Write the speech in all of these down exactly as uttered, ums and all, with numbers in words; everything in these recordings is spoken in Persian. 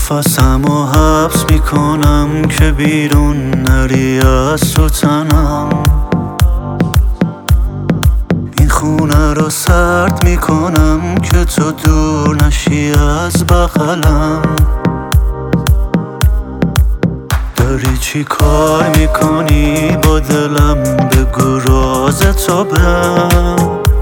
نفسمو حبس میکنم که بیرون نری از تو تنم. این خونه رو سرد میکنم که تو دور نشی از بغلم. داری چی کار میکنی با دلم؟ بگو راز تو بهم.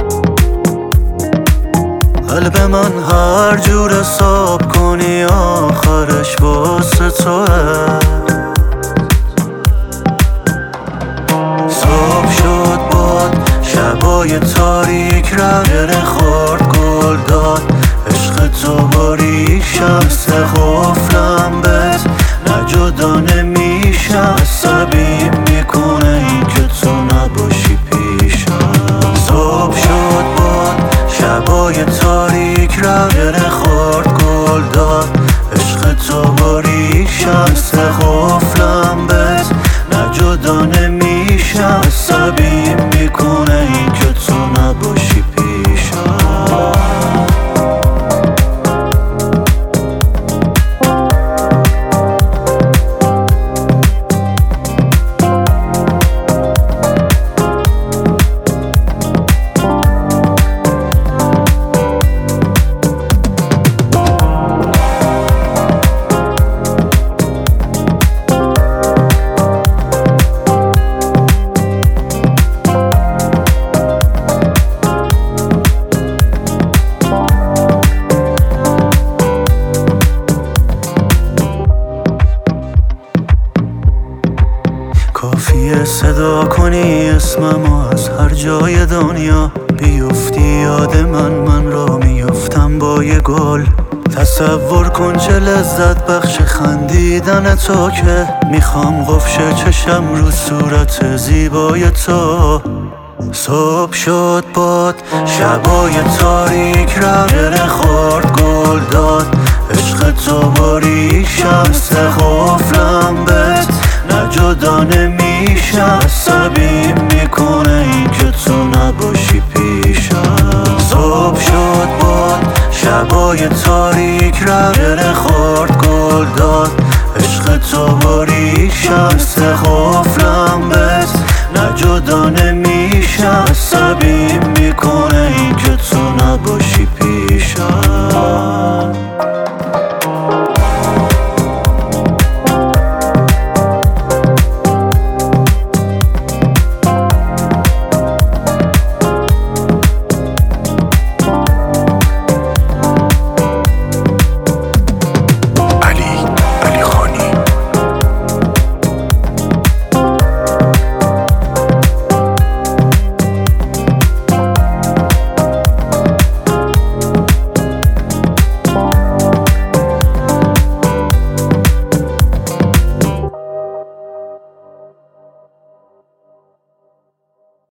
قلب من هر جور حساب کنی آخرش واسه توه. صبح شد باد شبای تاریک رقیره خورد گل داد. عشق تو باری شمس غفلم بهت نه جدا نمیشم. عصبی میکنه این که تو نباشی پیشم. صبح شد باد شبای تاریک رقیره خورد گل داد. عشق تو باری شمس غفلم بهت نه جدا نمیشم. عصبی میکنه این که تو نباشی پیشم. کافیه صدا کنی اسممو از هر جای دنیا بیفتی یاد من، من را میفتم با یه گل. تصور کن چه لذت بخش خندیدن تو که میخوام قفشه چشم رو صورت زیبای تو. صبح شد باد شبای تاریک رقیره خورد گل داد. عشق تو باری شمس غفلم بهت نه جدا نمیشم. عصبی میکنه این که تو نباشی پیشم. صبح شد باد شبای تاریک رقیره خورد گل داد. عشق تو باری شمس غفلم بهت نه جدا نمیشم. عصبی میکنه این که تو نباشی